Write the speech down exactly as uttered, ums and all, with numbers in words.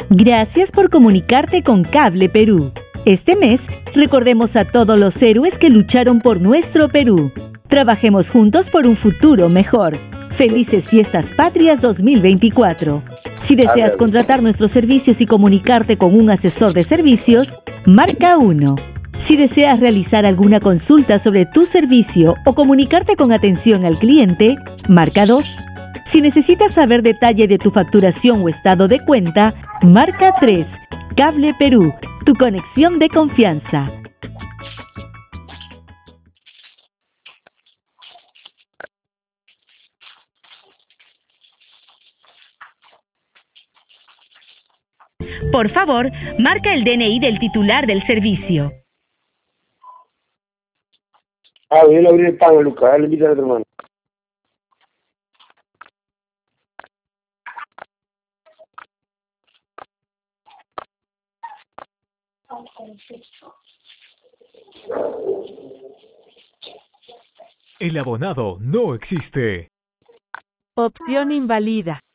Gracias por comunicarte con Cable Perú. Este mes, recordemos a todos los héroes que lucharon por nuestro Perú. Trabajemos juntos por un futuro mejor. Felices Fiestas Patrias dos mil veinticuatro. Si deseas contratar nuestros servicios y comunicarte con un asesor de servicios, marca uno. Si deseas realizar alguna consulta sobre tu servicio o comunicarte con atención al cliente, marca dos. Si necesitas saber detalle de tu facturación o estado de cuenta, marca tres. Cable Perú, tu conexión de confianza. Por favor, marca el D N I del titular del servicio. Ah, yo le abrí el pago, Lucas. Dale, invita a otro hermano. El abonado no existe. Opción invalida.